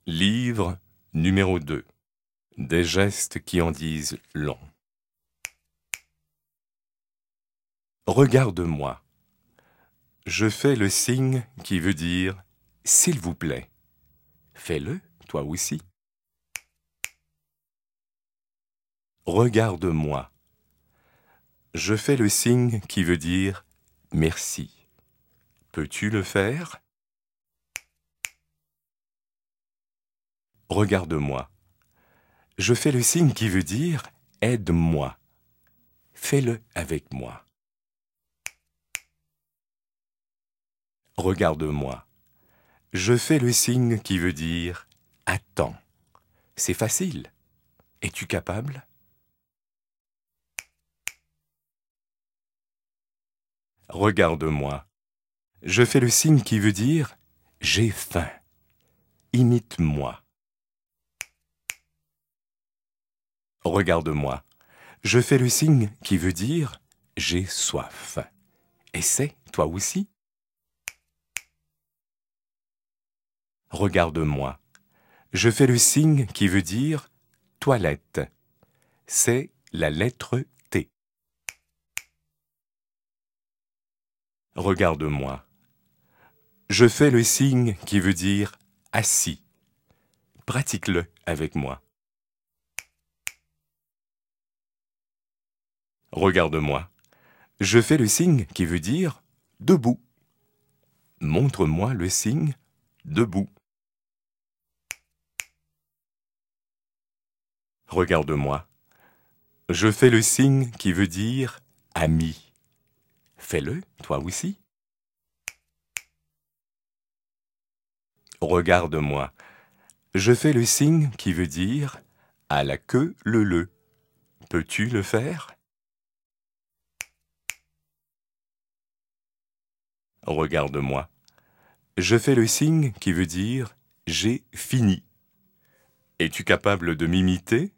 Livre numéro 2. Des gestes qui en disent long. Regarde-moi. Je fais le signe qui veut dire « s'il vous plaît ». Fais-le, toi aussi. Regarde-moi. Je fais le signe qui veut dire « merci ». Peux-tu le faire? Regarde-moi. Je fais le signe qui veut dire « aide-moi ». Fais-le avec moi. Regarde-moi. Je fais le signe qui veut dire « attends ». C'est facile. Es-tu capable? Regarde-moi. Je fais le signe qui veut dire « j'ai faim ». Imite-moi. Regarde-moi. Je fais le signe qui veut dire « j'ai soif ». Essaie, toi aussi. Regarde-moi. Je fais le signe qui veut dire « toilette ». C'est la lettre T. Regarde-moi. Je fais le signe qui veut dire « assis ». Pratique-le avec moi. Regarde-moi. Je fais le signe qui veut dire « debout ». Montre-moi le signe « debout ». Regarde-moi. Je fais le signe qui veut dire « ami ». Fais-le, toi aussi. Regarde-moi. Je fais le signe qui veut dire « à la queue leu-leu ». Peux-tu le faire? Regarde-moi. Je fais le signe qui veut dire « j'ai fini ». Es-tu capable de m'imiter?